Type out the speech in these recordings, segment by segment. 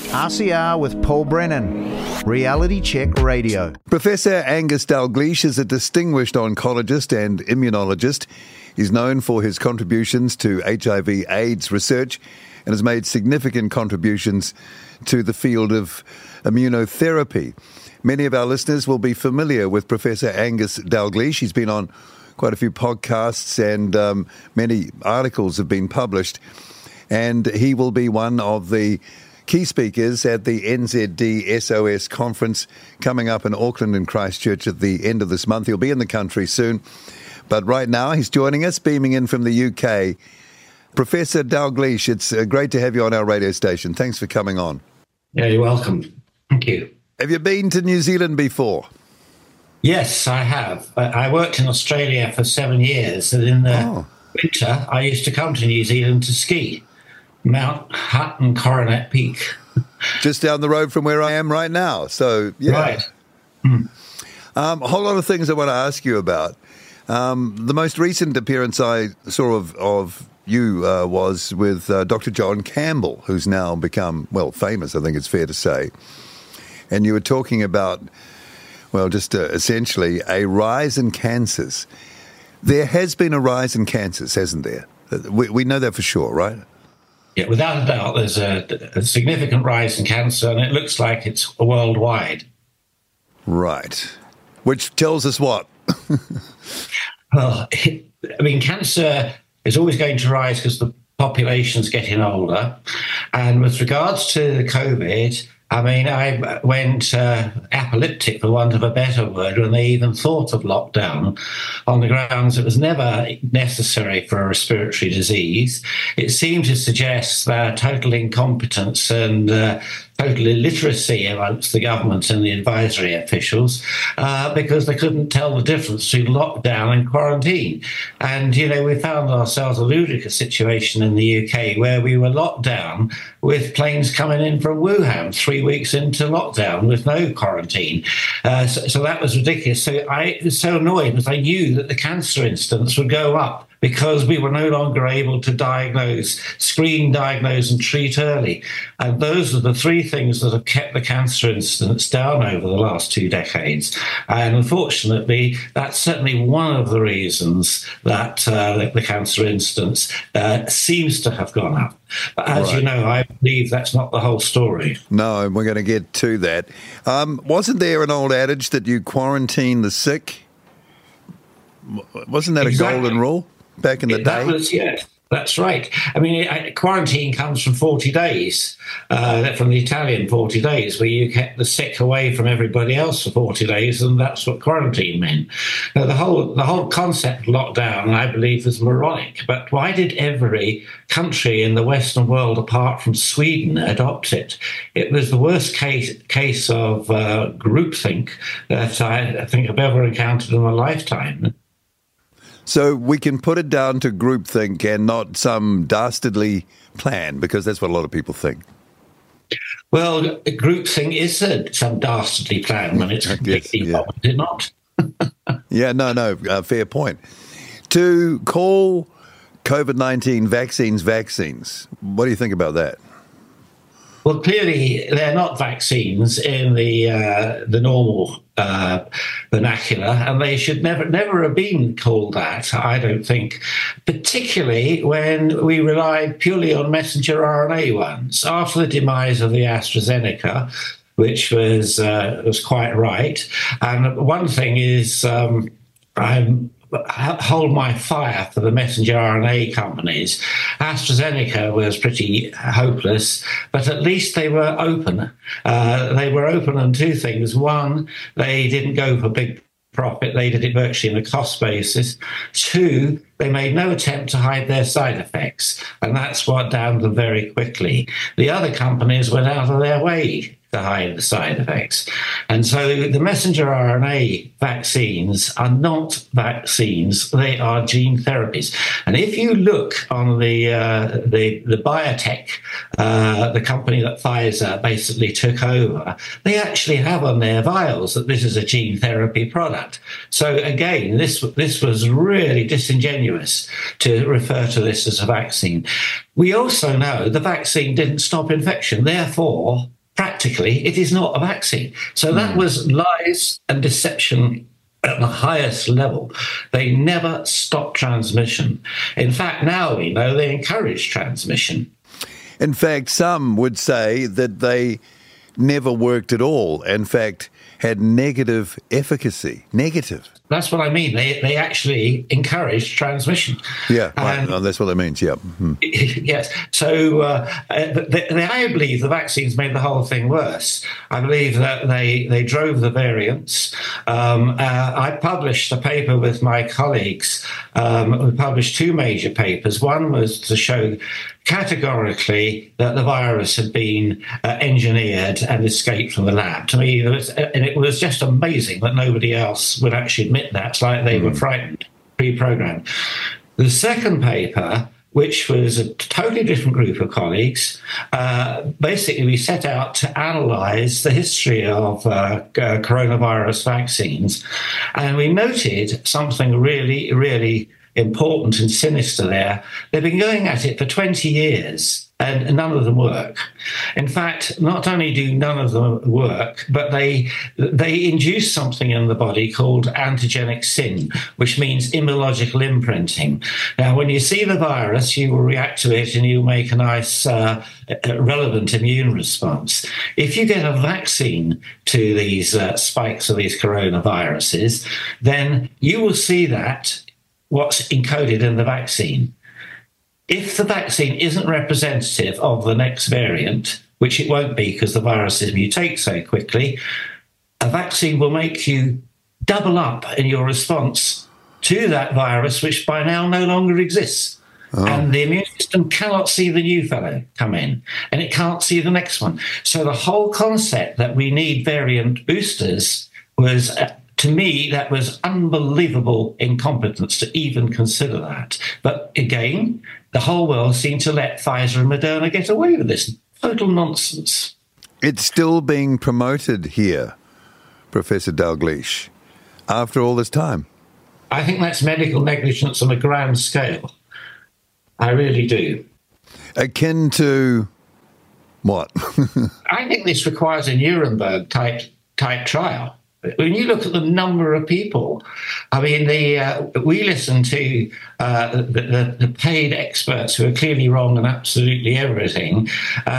RCR with Paul Brennan, Reality Check Radio. Professor Angus Dalgleish is a distinguished oncologist and immunologist. He's known for his contributions to HIV/AIDS research and has made significant contributions to the field of immunotherapy. Many of our listeners will be familiar with Professor Angus Dalgleish. He's been on quite a few podcasts and many articles have been published. And he will be one of the key speakers at the NZD SOS conference coming up in Auckland and Christchurch at the end of this month. He'll be in the country soon. But right now he's joining us, beaming in from the UK. Professor Dalgleish, it's great to have you on our radio station. Thanks for coming on. Yeah, you're welcome. Thank you. Have you been to New Zealand before? Yes, I have. I worked in Australia for 7 years, and in the winter I used to come to New Zealand to ski. Mount Hutt and Coronet Peak. Just down the road from where I am right now. So, yeah. Right. A whole lot of things I want to ask you about. The most recent appearance I saw of you was with Dr. John Campbell, who's now become, well, famous, I think it's fair to say. And you were talking about, well, just essentially a rise in cancers. There has been a rise in cancers, hasn't there? We know that for sure, right? Yeah, without a doubt, there's a significant rise in cancer, and it looks like it's worldwide. Right. Which tells us what? Well, cancer is always going to rise because the population's getting older. And with regards to the COVID, I went apocalyptic, for want of a better word, when they even thought of lockdown on the grounds it was never necessary for a respiratory disease. It seemed to suggest total incompetence and total illiteracy amongst the government and the advisory officials because they couldn't tell the difference between lockdown and quarantine. And, we found ourselves a ludicrous situation in the UK where we were locked down with planes coming in from Wuhan 3 weeks into lockdown with no quarantine. So that was ridiculous. So I was so annoyed because I knew that the cancer incidence would go up because we were no longer able to screen, diagnose and treat early. And those are the three things that have kept the cancer incidence down over the last 2 decades. And unfortunately, that's certainly one of the reasons that the cancer incidence seems to have gone up. But as you know, I believe that's not the whole story. No, we're going to get to that. Wasn't there an old adage that you quarantine the sick? Wasn't that a golden rule back in the day? Yes, that's right. Quarantine comes from 40 days, from the Italian 40 days, where you kept the sick away from everybody else for 40 days, and that's what quarantine meant. Now, the whole concept of lockdown, I believe, is moronic. But why did every country in the Western world, apart from Sweden, adopt it? It was the worst case of groupthink that I think I've ever encountered in my lifetime. So we can put it down to groupthink and not some dastardly plan, because that's what a lot of people think. Well, groupthink is some dastardly plan when it's completely wrong, is it not? Fair point. To call COVID-19 vaccines, what do you think about that? Well, clearly they're not vaccines in the normal vernacular, and they should never have been called that, I don't think, particularly when we relied purely on messenger RNA ones. After the demise of the AstraZeneca, which was quite right, and one thing is hold my fire for the messenger RNA companies. AstraZeneca was pretty hopeless, but at least they were open. They were open on two things. One, they didn't go for big profit. They did it virtually on a cost basis. Two, they made no attempt to hide their side effects, and that's what downed them very quickly. The other companies went out of their way to hide the side effects. And so the messenger RNA vaccines are not vaccines, they are gene therapies. And if you look on the biotech, the company that Pfizer basically took over, they actually have on their vials that this is a gene therapy product. So again, this was really disingenuous to refer to this as a vaccine. We also know the vaccine didn't stop infection, therefore practically it is not a vaccine. So that was lies and deception at the highest level. They never stop transmission. In fact, now we know they encourage transmission. In fact, some would say that they never worked at all. In fact, had negative efficacy. Negative. That's what I mean. They actually encourage transmission. Yeah, right. That's what that means, yeah. Mm-hmm. Yes. So I believe the vaccines made the whole thing worse. I believe that they drove the variants. I published a paper with my colleagues. We published two major papers. One was to show categorically that the virus had been engineered and escaped from the lab. To me, it was just amazing that nobody else would actually admit that. It's like they were frightened, pre-programmed. The second paper, which was a totally different group of colleagues, basically we set out to analyse the history of coronavirus vaccines, and we noted something really, really important and sinister there. They've been going at it for 20 years and none of them work. In fact, not only do none of them work, but they induce something in the body called antigenic sin, which means immunological imprinting. Now, when you see the virus, you will react to it and you make a nice relevant immune response. If you get a vaccine to these spikes of these coronaviruses, then you will see that what's encoded in the vaccine. If the vaccine isn't representative of the next variant, which it won't be because the viruses mutate so quickly, a vaccine will make you double up in your response to that virus, which by now no longer exists. Oh. And the immune system cannot see the new fellow come in, and it can't see the next one. So the whole concept that we need variant boosters was... to me, that was unbelievable incompetence to even consider that. But again, the whole world seemed to let Pfizer and Moderna get away with this. Total nonsense. It's still being promoted here, Professor Dalgleish, after all this time. I think that's medical negligence on a grand scale. I really do. Akin to what? I think this requires a Nuremberg type trial. When you look at the number of people, I mean, we listen to the paid experts who are clearly wrong on absolutely everything.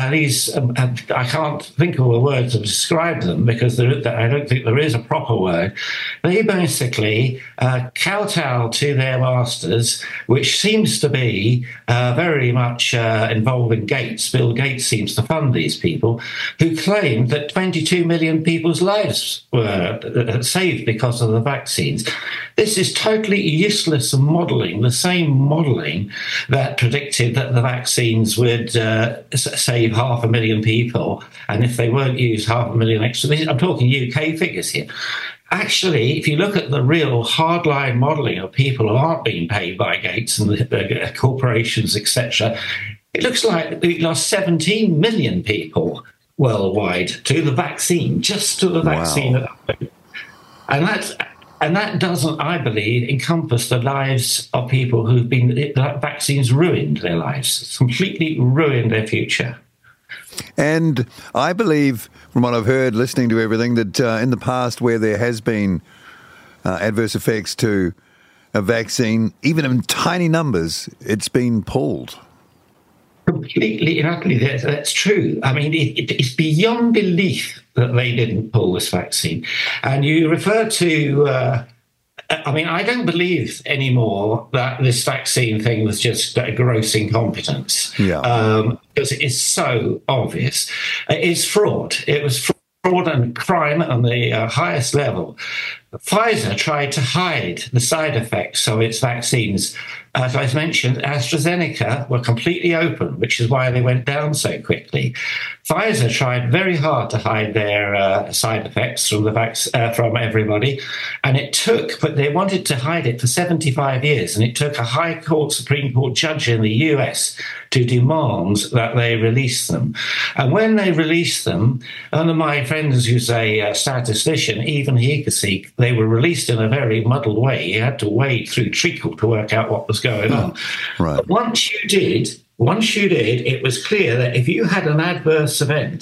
I can't think of a word to describe them because I don't think there is a proper word. They basically kowtow to their masters, which seems to be very much involving Gates. Bill Gates seems to fund these people who claim that 22 million people's lives were saved because of the vaccines. This is totally useless modelling, the same modelling that predicted that the vaccines would save 500,000 people, and if they weren't used, 500,000 extra. I'm talking UK figures here. Actually, if you look at the real hardline modelling of people who aren't being paid by Gates and the corporations, etc., it looks like we lost 17 million people worldwide to the vaccine, just to the vaccine. Wow. And that doesn't, I believe, encompass the lives of people who've been, vaccines ruined their lives, completely ruined their future. And I believe, from what I've heard, listening to everything, that in the past where there has been adverse effects to a vaccine, even in tiny numbers, it's been pulled. Completely and utterly, that's true. I mean, it's beyond belief that they didn't pull this vaccine. And you refer to, I don't believe anymore that this vaccine thing was just gross incompetence. Yeah. Because it is so obvious. It's fraud. It was fraud and crime on the highest level. Pfizer tried to hide the side effects of its vaccines. As I mentioned, AstraZeneca were completely open, which is why they went down so quickly. Pfizer tried very hard to hide their side effects from from everybody, and but they wanted to hide it for 75 years, and it took a High Court, Supreme Court judge in the US to demand that they release them. And when they released them, one of my friends who's a statistician, even he could see they were released in a very muddled way. You had to wade through treacle to work out what was going on. Right. But once you did, it was clear that if you had an adverse event,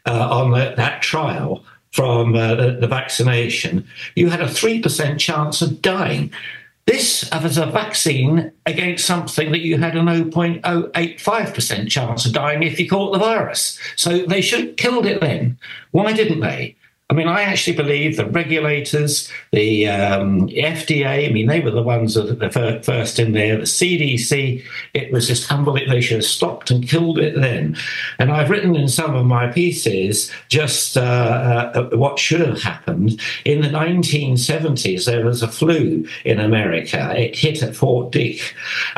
on that trial from the vaccination, you had a 3% chance of dying. This was a vaccine against something that you had a 0.085% chance of dying if you caught the virus. So they should have killed it then. Why didn't they? I mean, I actually believe the regulators, the FDA, I mean, they were the ones that were first in there, the CDC, it was just humble. They should have stopped and killed it then. And I've written in some of my pieces just what should have happened. In the 1970s, there was a flu in America. It hit at Fort Dick.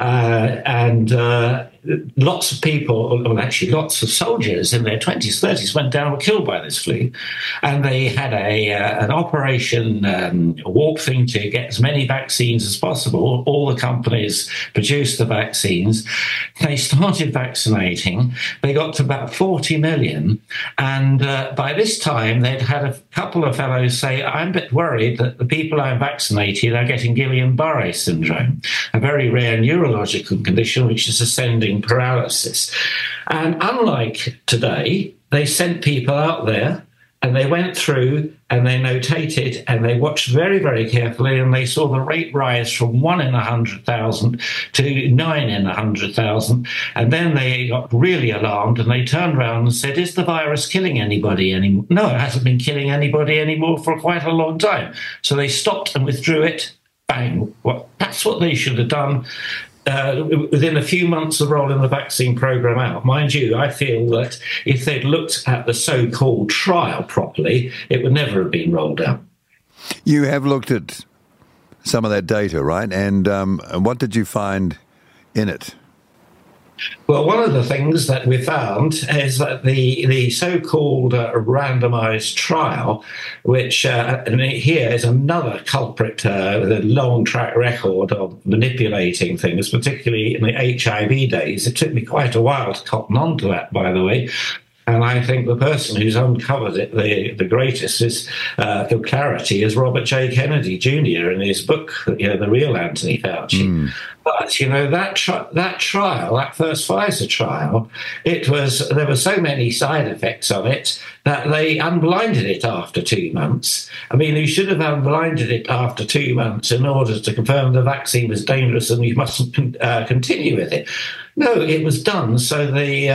Lots of people, well, actually lots of soldiers in their 20s, 30s went down, were killed by this flu. And they had an operation warp thing to get as many vaccines as possible. All the companies produced the vaccines. They started vaccinating. They got to about 40 million. And by this time, they'd had a couple of fellows say, I'm a bit worried that the people I'm vaccinated are getting Guillain-Barré syndrome, a very rare neurological condition which is ascending paralysis. And unlike today, they sent people out there and they went through and they notated and they watched very, very carefully, and they saw the rate rise from 1 in 100,000 to 9 in 100,000. And then they got really alarmed and they turned around and said, is the virus killing anybody anymore? No, it hasn't been killing anybody anymore for quite a long time. So they stopped and withdrew it. Bang. Well, that's what they should have done. Within a few months of rolling the vaccine program out. Mind you, I feel that if they'd looked at the so-called trial properly, it would never have been rolled out. You have looked at some of that data, right? And what did you find in it? Well, one of the things that we found is that the so-called randomized trial, which here is another culprit with a long track record of manipulating things, particularly in the HIV days. It took me quite a while to cotton on to that, by the way. And I think the person who's uncovered it the greatest is, for clarity, is Robert J. Kennedy Jr. in his book, The Real Anthony Fauci. But, that trial, that first Pfizer trial, there were so many side effects of it that they unblinded it after 2 months. I mean, you should have unblinded it after 2 months in order to confirm the vaccine was dangerous and you mustn't continue with it. No, it was done so the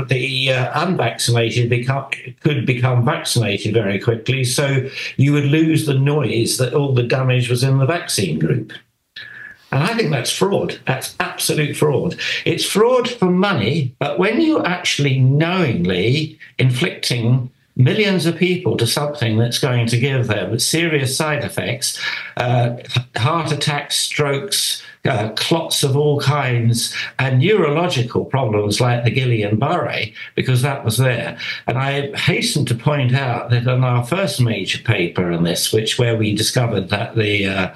unvaccinated could become vaccinated very quickly, so you would lose the noise that all the damage was in the vaccine group. And I think that's fraud. That's absolute fraud. It's fraud for money, but when you're actually knowingly inflicting millions of people to something that's going to give them serious side effects, heart attacks, strokes, clots of all kinds, and neurological problems like the Guillain-Barré, because that was there. And I hasten to point out that on our first major paper on this, where we discovered that the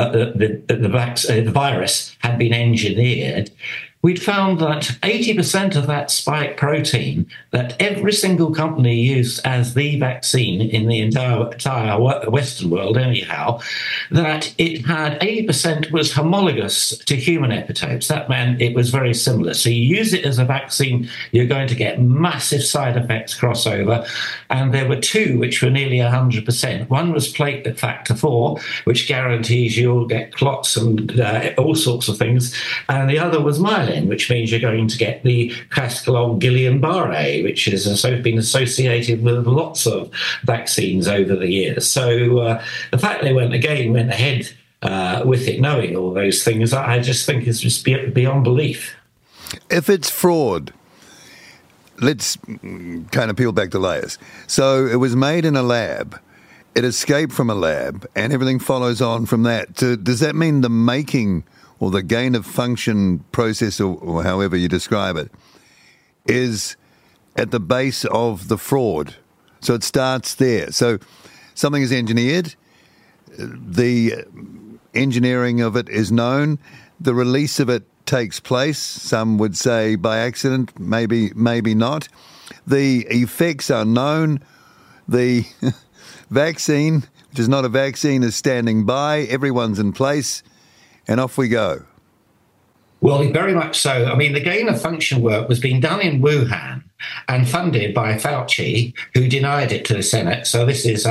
virus had been engineered, we'd found that 80% of that spike protein that every single company used as the vaccine in the entire Western world anyhow, that it had 80% was homologous to human epitopes. That meant it was very similar. So you use it as a vaccine, you're going to get massive side effects crossover. And there were two which were nearly 100%. One was platelet factor 4, which guarantees you'll get clots and all sorts of things. And the other was myelin, which means you're going to get the classical old Guillain-Barré, which has been associated with lots of vaccines over the years. So the fact they went ahead with it, knowing all those things, I just think is just beyond belief. If it's fraud, let's kind of peel back the layers. So it was made in a lab. It escaped from a lab, and everything follows on from that. So does that mean the making or the gain of function process, or however you describe it, is at the base of the fraud? So it starts there. So something is engineered, the engineering of it is known, the release of it takes place, some would say by accident, maybe not. The effects are known, the vaccine, which is not a vaccine, is standing by, everyone's in place, and off we go. Well, very much so. I mean, the gain of function work was being done in Wuhan, and funded by Fauci, who denied it to the Senate. So this is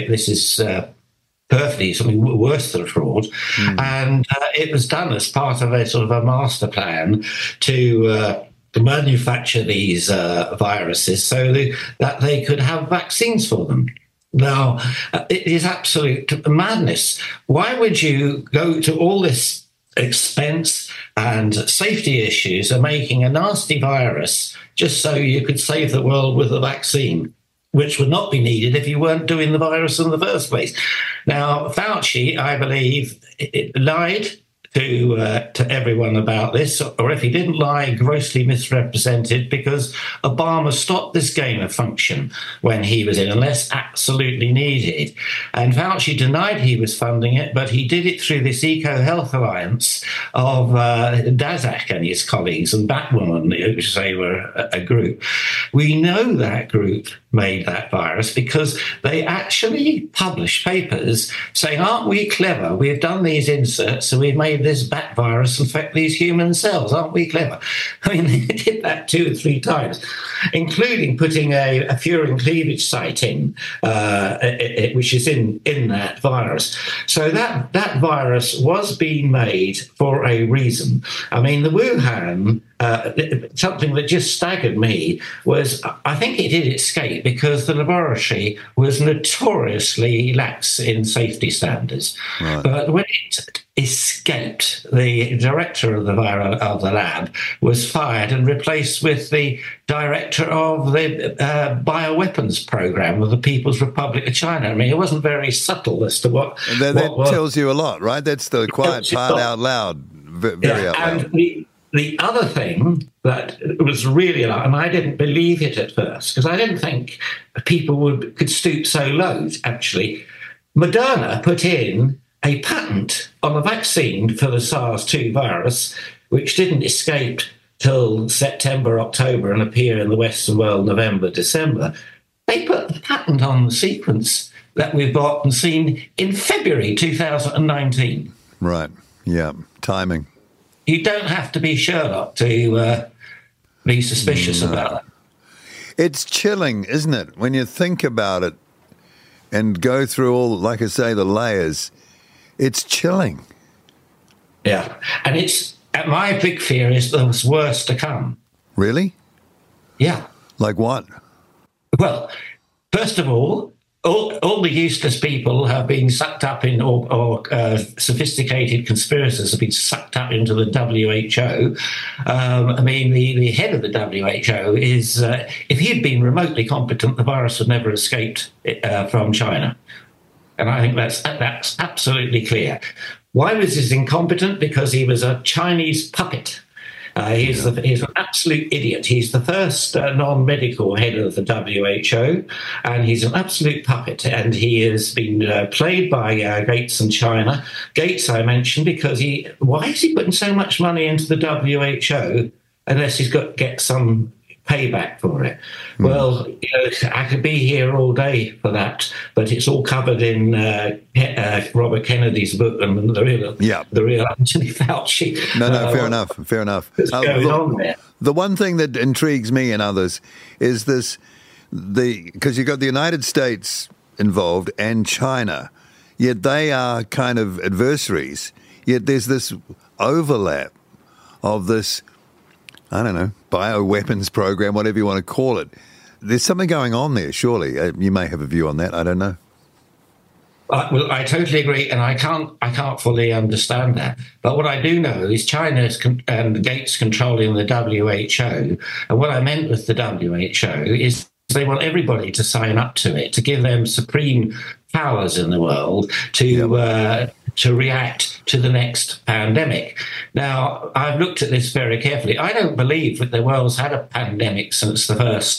perfectly something worse than fraud. And it was done as part of a sort of a master plan to manufacture these viruses so that they could have vaccines for them. Now, it is absolute madness. Why would you go to all this expense and safety issues of making a nasty virus just so you could save the world with a vaccine, which would not be needed if you weren't doing the virus in the first place? Now, Fauci, I believe, lied to everyone about this, or if he didn't lie, grossly misrepresented, because Obama stopped this gain of function when he was in, unless absolutely needed. And Fauci denied he was funding it, but he did it through this Eco-Health Alliance of Daszak and his colleagues and Batwoman, which they were a group. We know that group made that virus because they actually published papers saying, aren't we clever? We've done these inserts, so we've made this bat virus infect these human cells. Aren't we clever? I mean, they did that 2 or 3 times, including putting a furin cleavage site in, which is in that virus. So that virus was being made for a reason. I mean, the Wuhan, something that just staggered me was, I think it did escape because the laboratory was notoriously lax in safety standards. Right. But when it escaped, the director of the lab was fired and replaced with the director of the bioweapons program of the People's Republic of China. I mean, it wasn't very subtle as to what... That tells you a lot, right? That's the quiet part out loud, very out loud. And the other thing that was really a lot, and I didn't believe it at first, because I didn't think people could stoop so low, actually. Moderna put in a patent on a vaccine for the SARS-2 virus, which didn't escape till September, October, and appear in the Western world November, December. They put the patent on the sequence that we've got and seen in February 2019. Right, yeah, timing. You don't have to be Sherlock to be suspicious about that. It's chilling, isn't it, when you think about it and go through all, like I say, the layers. It's chilling. Yeah, and my big fear is there's worse to come. Really? Yeah. Like what? Well, first of all the useless people have been sucked up in, or sophisticated conspirators have been sucked up into the WHO. I mean, the head of the WHO is, if he had been remotely competent, the virus would never have escaped from China. And I think that's absolutely clear. Why was he incompetent? Because he was a Chinese puppet. He's an absolute idiot. He's the first non-medical head of the WHO, and he's an absolute puppet. And he has been played by Gates and China. Gates, I mentioned, because why is he putting so much money into the WHO unless he's got to get some payback for it? Well, I could be here all day for that, but it's all covered in Robert Kennedy's book and the real Anthony Fauci. No, fair enough. What's going on there? The one thing that intrigues me and others is because you've got the United States involved and China, yet they are kind of adversaries, yet there's this overlap of this, I don't know, bioweapons program, whatever you want to call it. There's something going on there, surely. You may have a view on that. I don't know. Well, I totally agree, and I can't fully understand that. But what I do know is China and Gates controlling the WHO. And what I meant with the WHO is they want everybody to sign up to it, to give them supreme powers in the world to react to the next pandemic. Now, I've looked at this very carefully. I don't believe that the world's had a pandemic since the first,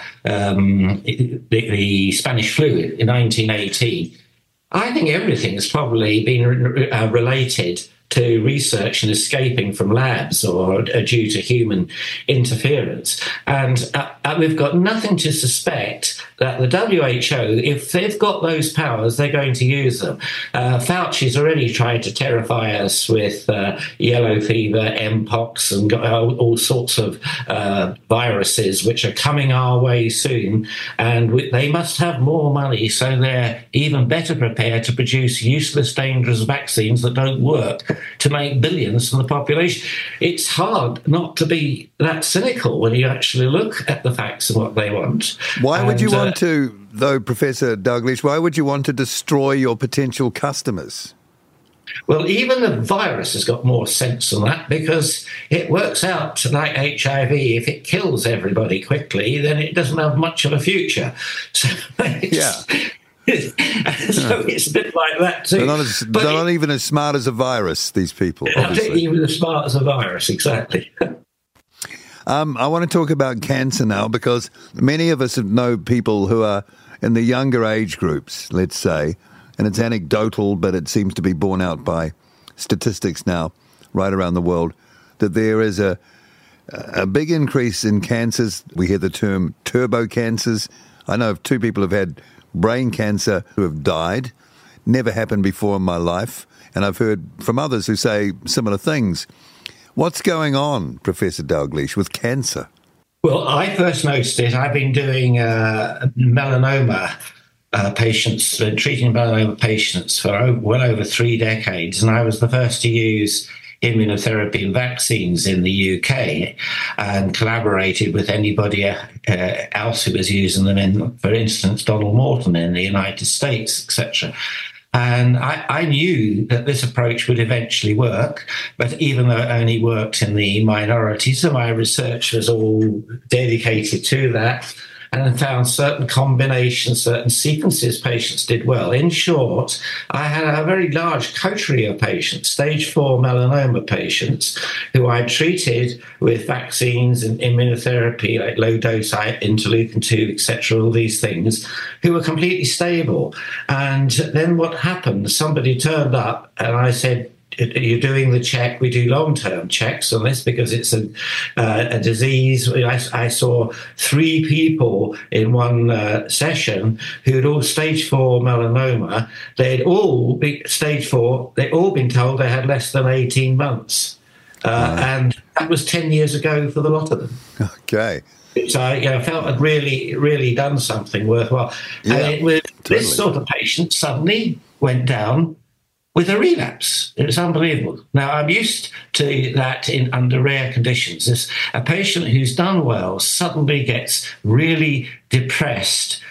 the Spanish flu in 1918. I think everything has probably been related to research and escaping from labs or due to human interference. And we've got nothing to suspect that the WHO, if they've got those powers, they're going to use them. Fauci's already tried to terrify us with yellow fever, Mpox, and all sorts of viruses which are coming our way soon. And they must have more money, so they're even better prepared to produce useless, dangerous vaccines that don't work to make billions from the population. It's hard not to be that cynical when you actually look at the facts and what they want. Why would you want to, though, Professor Dalgleish, why would you want to destroy your potential customers? Well, even the virus has got more sense than that, because it works out like HIV. If it kills everybody quickly, then it doesn't have much of a future. So so it's a bit like that too. They're not even as smart as a virus, these people. Not even as smart as a virus, exactly. I want to talk about cancer now, because many of us know people who are in the younger age groups, let's say, and it's anecdotal, but it seems to be borne out by statistics now right around the world, that there is a big increase in cancers. We hear the term turbo cancers. I know of 2 people who've had brain cancer who have died. Never happened before in my life. And I've heard from others who say similar things. What's going on, Professor Dalgleish, with cancer? Well, I first noticed it. I've been doing melanoma patients, treating melanoma patients for well over 3 decades. And I was the first to use immunotherapy and vaccines in the UK, and collaborated with anybody else who was using them in, for instance, Donald Morton in the United States, etc. And I knew that this approach would eventually work, but even though it only worked in the minority, so my research was all dedicated to that, and found certain combinations, certain sequences patients did well. In short, I had a very large coterie of patients, stage 4 melanoma patients, who I treated with vaccines and immunotherapy, like low-dose interleukin-2, etc., all these things, who were completely stable. And then what happened, somebody turned up and I said, you're doing the check. We do long-term checks on this because it's a disease. I saw 3 people in one session who had all stage 4 melanoma. They'd all be stage 4. They'd all been told they had less than 18 months. And that was 10 years ago for the lot of them. Okay. So I felt I'd really done something worthwhile. Yeah, and totally. This sort of patient suddenly went down with a relapse. It was unbelievable. Now, I'm used to that under rare conditions. This, a patient who's done well suddenly gets really depressed.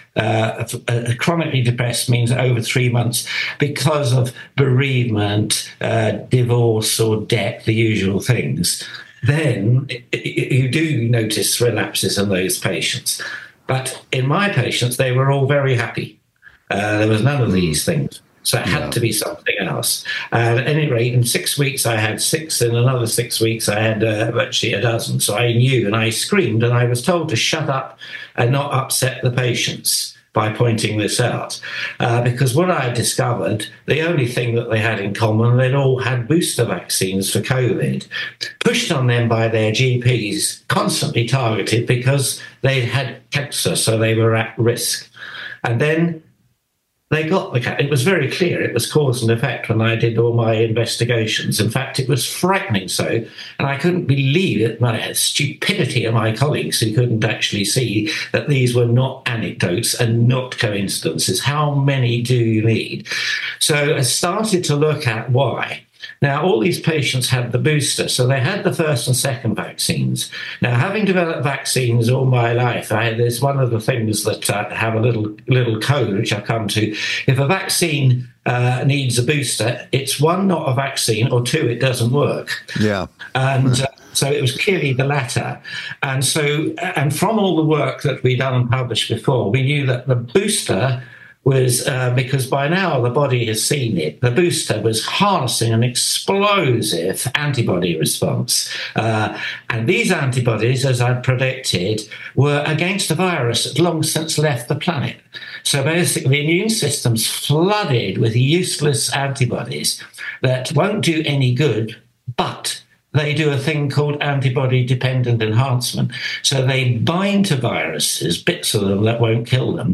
Chronically depressed means over 3 months because of bereavement, divorce or debt, the usual things. Then you do notice relapses in those patients. But in my patients, they were all very happy. There was none of these things. So it had to be something else. At any rate, in 6 weeks, I had 6. In another 6 weeks, I had virtually a dozen. So I knew, and I screamed, and I was told to shut up and not upset the patients by pointing this out. Because what I discovered, the only thing that they had in common, they'd all had booster vaccines for COVID, pushed on them by their GPs, constantly targeted because they had cancer, so they were at risk. And then they got the cancer. It was very clear it was cause and effect when I did all my investigations. In fact, it was frightening so, and I couldn't believe it, my stupidity of my colleagues who couldn't actually see that these were not anecdotes and not coincidences. How many do you need? So I started to look at why. Now, all these patients had the booster, so they had the first and second vaccines. Now, having developed vaccines all my life, there's one of the things that have a little code, which I'll come to. If a vaccine needs a booster, it's 1, not a vaccine, or 2, it doesn't work. Yeah. And so it was clearly the latter. And so, and from all the work that we'd done and published before, we knew that the booster was because by now the body has seen it. The booster was harnessing an explosive antibody response. And these antibodies, as I predicted, were against a virus that long since left the planet. So basically, the immune system's flooded with useless antibodies that won't do any good, but they do a thing called antibody-dependent enhancement. So they bind to viruses, bits of them that won't kill them,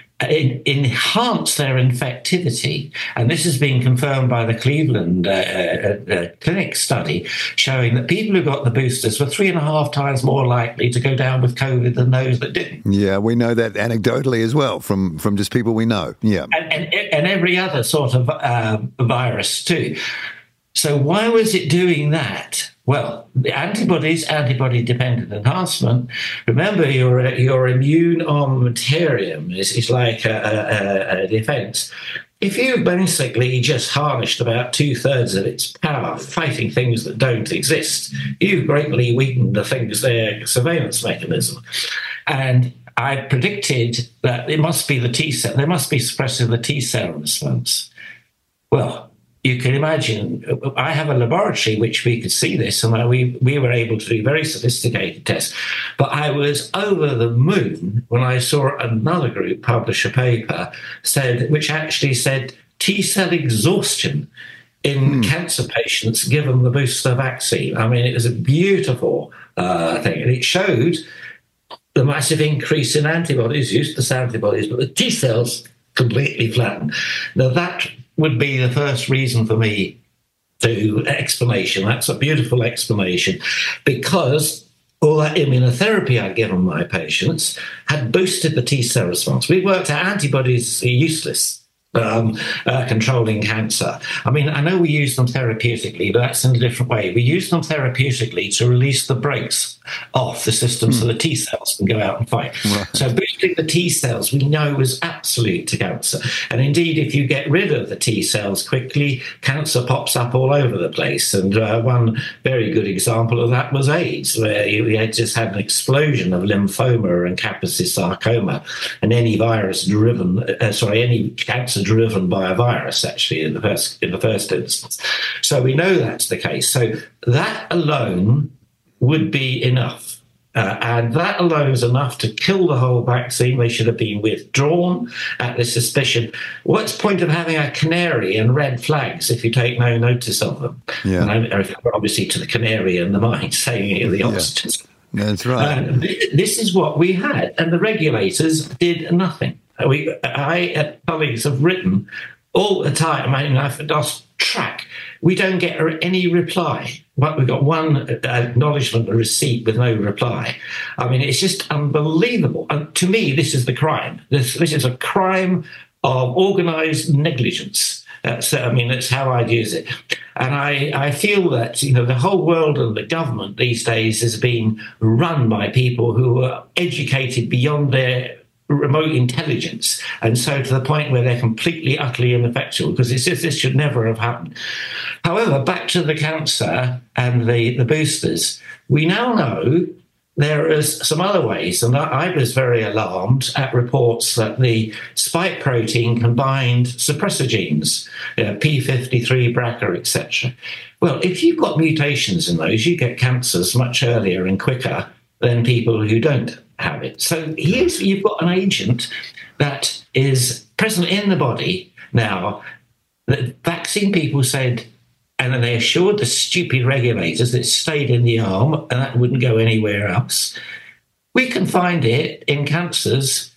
enhance their infectivity. And this has been confirmed by the Cleveland Clinic study, showing that people who got the boosters were 3.5 times more likely to go down with COVID than those that didn't. Yeah, we know that anecdotally as well from just people we know. Yeah, and every other sort of virus too. So why was it doing that? Well, the antibodies, antibody-dependent enhancement. Remember, your immune armamentarium is like a defense. If you basically just harnessed about 2/3 of its power fighting things that don't exist, you've greatly weakened the thing's surveillance mechanism. And I predicted that it must be the T cell. They must be suppressing the T cell response. Well, you can imagine, I have a laboratory which we could see this, and we were able to do very sophisticated tests. But I was over the moon when I saw another group publish a paper which actually said T-cell exhaustion in cancer patients given the booster vaccine. I mean, it was a beautiful thing, and it showed the massive increase in antibodies, useless antibodies, but the T-cells completely flattened. Now, that would be the first reason for me to explanation. That's a beautiful explanation, because all that immunotherapy I'd given my patients had boosted the T-cell response. We worked out antibodies are useless controlling cancer. I mean, I know we use them therapeutically, but that's in a different way. We use them therapeutically to release the brakes off the system so the T cells can go out and fight. Right. So boosting the T cells we know is absolute to cancer. And indeed, if you get rid of the T cells quickly, cancer pops up all over the place. And one very good example of that was AIDS, where we had just had an explosion of lymphoma and Kaposi sarcoma, and any any cancer driven by a virus, actually, in the first instance. So we know that's the case. So that alone would be enough. And that alone is enough to kill the whole vaccine. They should have been withdrawn at the suspicion. What's the point of having a canary and red flags if you take no notice of them? Yeah. And I refer obviously to the canary and the mine saying the ostriches. Yeah. That's right. This is what we had. And the regulators did nothing. Colleagues have written all the time. I mean, I've lost track. We don't get any reply. But we've got one acknowledgement, a receipt with no reply. I mean, it's just unbelievable. And to me, this is the crime. This is a crime of organised negligence. That's how I'd use it. And I feel that, the whole world and the government these days is being run by people who are educated beyond their remote intelligence, and so to the point where they're completely, utterly ineffectual, because this should never have happened. However, back to the cancer and the boosters, we now know there is some other ways, and I was very alarmed at reports that the spike protein combined suppressor genes, P53, BRCA, etc. Well, if you've got mutations in those, you get cancers much earlier and quicker than people who don't have it. So you've got an agent that is present in the body now. The vaccine people said, and then they assured the stupid regulators that it stayed in the arm and that wouldn't go anywhere else. We can find it in cancers,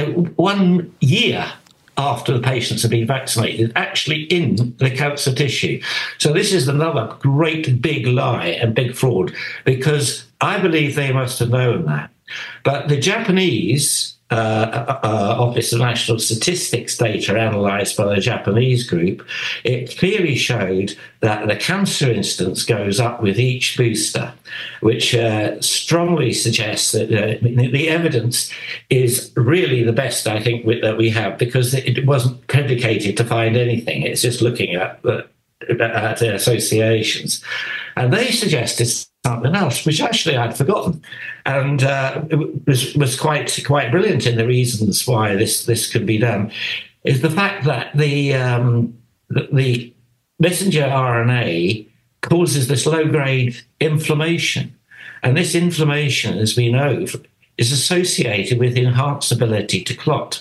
1 year after the patients have been vaccinated, actually in the cancer tissue. So this is another great big lie and big fraud, because I believe they must have known that. But the Japanese Office of National Statistics data analysed by the Japanese group, it clearly showed that the cancer incidence goes up with each booster, which strongly suggests that the evidence is really the best, I think, that we have, because it wasn't predicated to find anything. It's just looking at associations. And they suggested something else, which actually I'd forgotten, and it was quite brilliant in the reasons why this could be done. is the fact that the messenger RNA causes this low-grade inflammation. And this inflammation, as we know, is associated with enhanced ability to clot.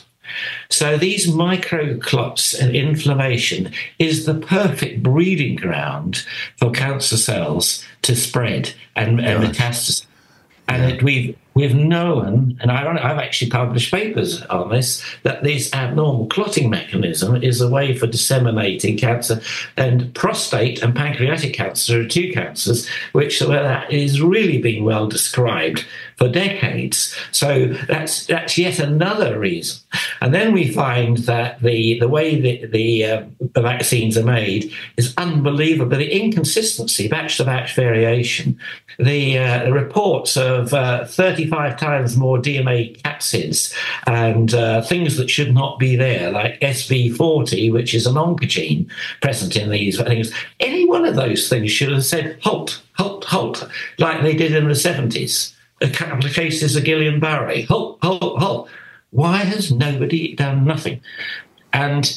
So these microclots and inflammation is the perfect breeding ground for cancer cells to spread and metastasize. And we've known, and I've actually published papers on this, that this abnormal clotting mechanism is a way for disseminating cancer. And prostate and pancreatic cancer are two cancers which that is really being well described for decades. So that's yet another reason. And then we find that the way that the vaccines are made is unbelievable. The inconsistency, batch-to-batch variation, the reports of 35 times more DNA capsids and things that should not be there, like SV40, which is an oncogene present in these things. Any one of those things should have said, halt, halt, halt, like they did in the 70s. A couple of cases of Guillain-Barré, halt, halt, halt. Why has nobody done nothing? And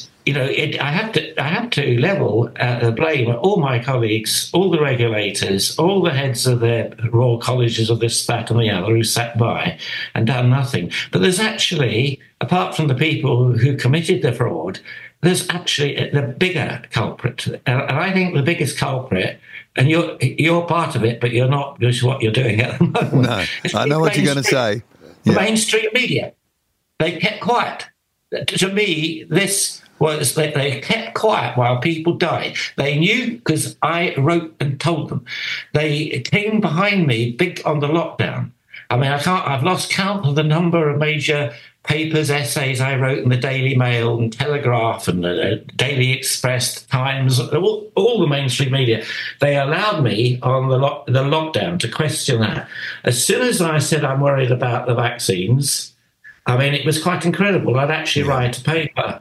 I have to level the blame at all my colleagues, all the regulators, all the heads of their royal colleges of this, that, and the other who sat by and done nothing. But there's actually, apart from the people who committed the fraud, there's actually the bigger culprit. And I think the biggest culprit, and you're part of it, but you're not just what you're doing at the moment. No, I know what you're going to say. The mainstream media, they kept quiet. To me, this was they kept quiet while people died. They knew because I wrote and told them. They came behind me big on the lockdown. I mean, I've lost count of the number of major papers, essays I wrote in the Daily Mail and Telegraph and the Daily Express, Times, all the mainstream media. They allowed me on the lockdown to question that. As soon as I said I'm worried about the vaccines, I mean, it was quite incredible. I'd actually write a paper,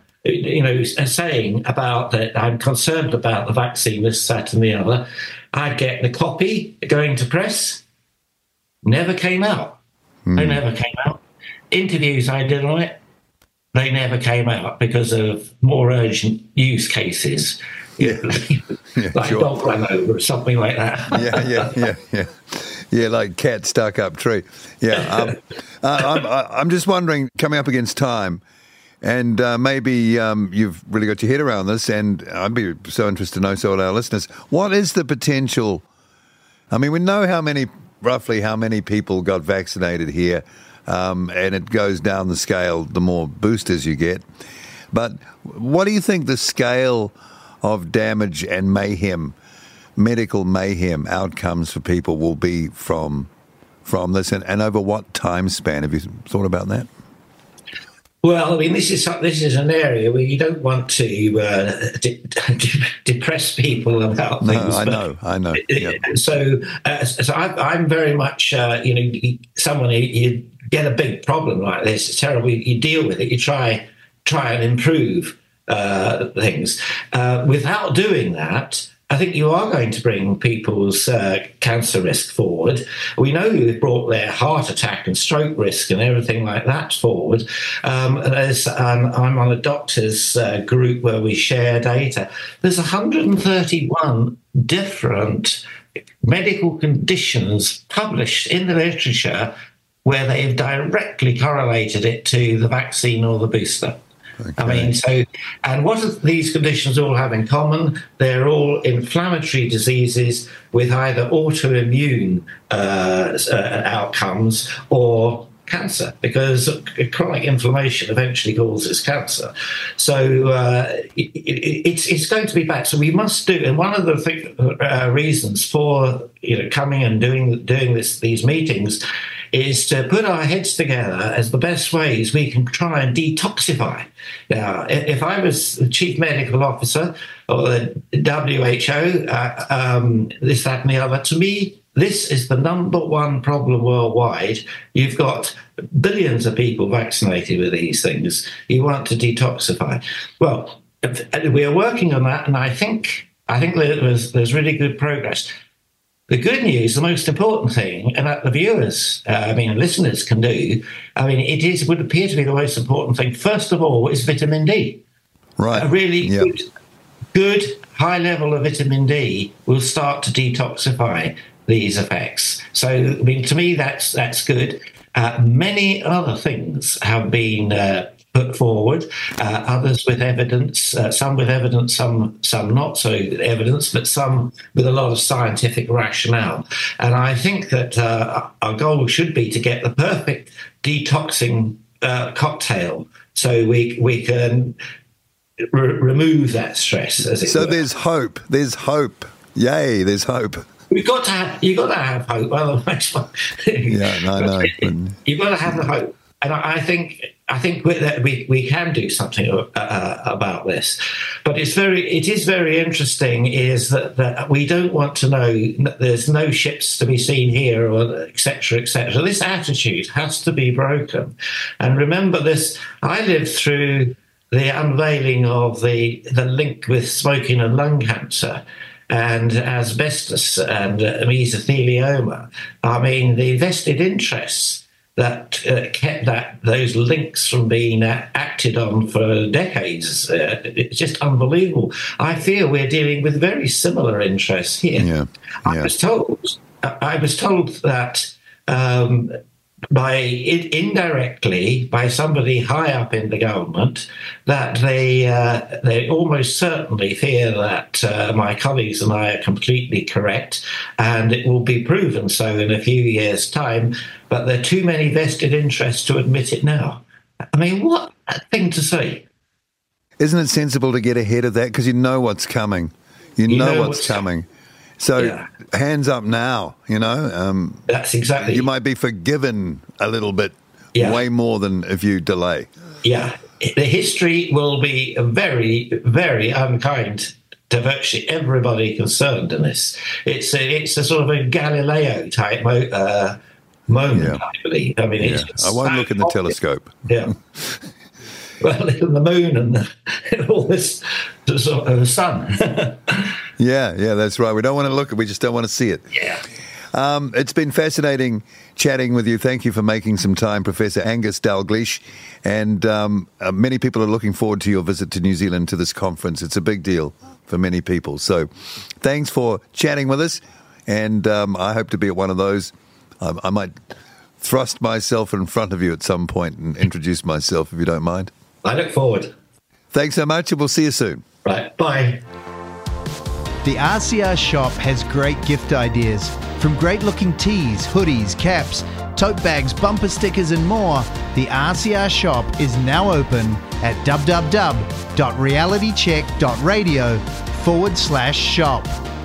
saying about that I'm concerned about the vaccine, this, that, and the other. I'd get the copy going to press. Never came out. They never came out. Interviews I did on it, they never came out because of more urgent use cases. Like sure. Dog run over or something like that. Yeah, like cat stuck up tree. Yeah, I'm just wondering, coming up against time, and maybe you've really got your head around this, and I'd be so interested to know, so will our listeners, what is the potential? I mean, we know roughly how many people got vaccinated here, and it goes down the scale the more boosters you get. But what do you think the scale of damage and mayhem, medical mayhem outcomes for people will be from this, and over what time span? Have you thought about that? Well, I mean, this is an area where you don't want to depress people about things. No, I know. Yep. So I'm very much, someone you get a big problem like this. It's terrible. You deal with it. You try and improve things. Without doing that, I think you are going to bring people's cancer risk forward. We know you've brought their heart attack and stroke risk and everything like that forward. I'm on a doctor's group where we share data. There's 131 different medical conditions published in the literature where they have directly correlated it to the vaccine or the booster. Okay. I mean, and what do these conditions all have in common? They're all inflammatory diseases with either autoimmune outcomes or cancer, because chronic inflammation eventually causes cancer. So it's going to be bad. So we must do, and one of the reasons for coming and doing these meetings is to put our heads together as the best ways we can try and detoxify. Now, if I was the chief medical officer or the WHO, this, that, and the other, to me, this is the number one problem worldwide. You've got billions of people vaccinated with these things. You want to detoxify. Well, we are working on that, and I think there's really good progress. The good news, the most important thing, and that the viewers, listeners can do, would appear to be the most important thing, first of all, is vitamin D. Right. A really good high level of vitamin D will start to detoxify these effects. So, I mean, to me, that's good. Many other things have been put forward, others with evidence, some with evidence, some not so evidence, but some with a lot of scientific rationale. And I think that our goal should be to get the perfect detoxing cocktail so we can remove that stress, as it were. There's hope. There's hope. Yay, there's hope. You've got to have hope. Well, yeah, no. You've got to have the hope, and I think we can do something about this. But it is very interesting is that we don't want to know. There's no ships to be seen here, or etc. etc. This attitude has to be broken. And remember this. I lived through the unveiling of the link with smoking and lung cancer, and asbestos and mesothelioma. I mean, the vested interests that kept those links from being acted on for decades. It's just unbelievable. I feel we're dealing with very similar interests here. Yeah. I was told that indirectly by somebody high up in the government, that they almost certainly fear that my colleagues and I are completely correct, and it will be proven so in a few years' time. But there are too many vested interests to admit it now. I mean, what a thing to say! Isn't it sensible to get ahead of that, because you know what's coming? You know what's coming. So hands up now, That's exactly. You might be forgiven a little bit, way more than if you delay. Yeah. The history will be very, very unkind to virtually everybody concerned in this. It's a sort of a Galileo type moment, I believe. I mean, I won't look in the telescope. Yeah. Well, the moon and all this sort of the sun. Yeah, that's right. We don't want to look, we just don't want to see it. Yeah. It's been fascinating chatting with you. Thank you for making some time, Professor Angus Dalgleish. And many people are looking forward to your visit to New Zealand to this conference. It's a big deal for many people. So thanks for chatting with us. And I hope to be at one of those. I might thrust myself in front of you at some point and introduce myself, if you don't mind. I look forward. Thanks so much, and we'll see you soon. Right, bye. The RCR shop has great gift ideas. From great-looking tees, hoodies, caps, tote bags, bumper stickers and more, the RCR shop is now open at www.realitycheck.radio/shop.